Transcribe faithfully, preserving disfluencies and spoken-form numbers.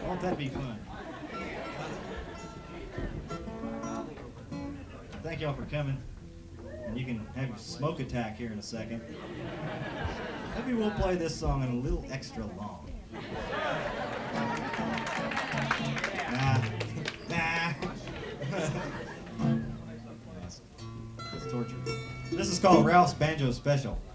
Won't that be fun? Thank y'all for coming. And you can have your smoke attack here in a second. Maybe we'll play this song in a little extra long. Nah. Nah. It's torture. This is called Ralph's Banjo Special.